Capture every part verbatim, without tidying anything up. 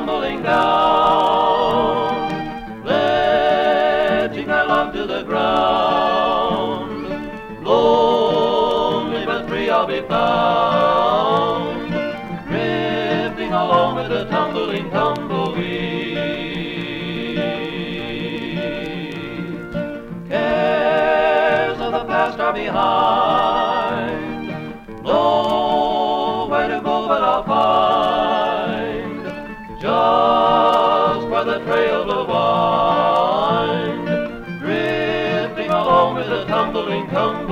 tumbling down, pledging their love to the ground. Lonely but free I'll be found, drifting along with the tumbling tumbleweeds. Cares of the past are behind, nowhere to go but I'll find just where the trail will wind, drifting along with the tumbling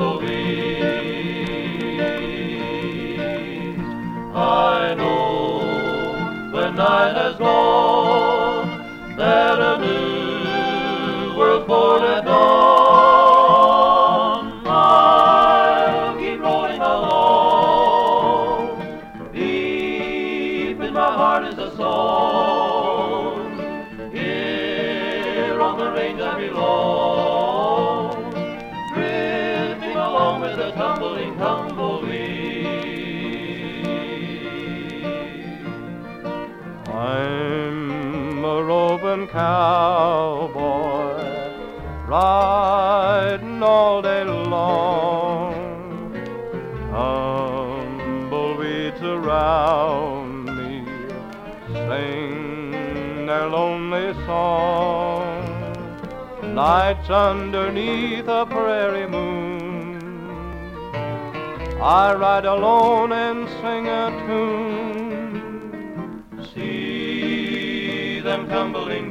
tumbleweeds. I know when night has gone that a new world's born at dawn. I'll keep rolling along, deep in my heart is a song. Here on the range I belong, drifting along with the tumbling tumbleweed. I'm a roving cowboy, riding all day long. Tumbleweeds around me sing their lonely song. Nights underneath a prairie moon, I ride alone and sing a tune. See them tumbling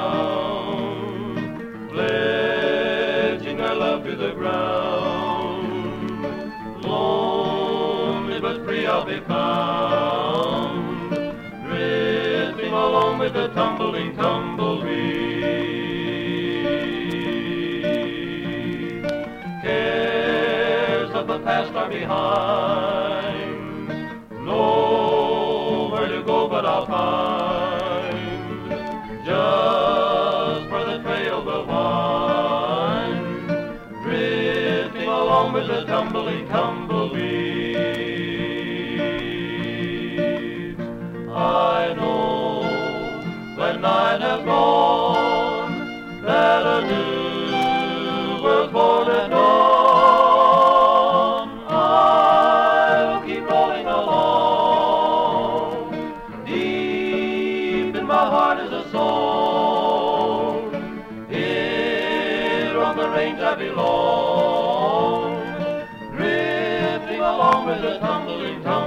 down, pledging their love to the ground. Lonely but free I'll be found, drifting along with the tumbling tumbleweed. Cares of the past are behind, nowhere to go but I'll find just where the trail will wind, drifting along with the tumbling tumbleweeds. I know when night has gone that a new world's born at dawn. I'll keep rolling along, deep in my heart is a song. Here on the range I belong, drifting along with the tumbling tumbleweeds.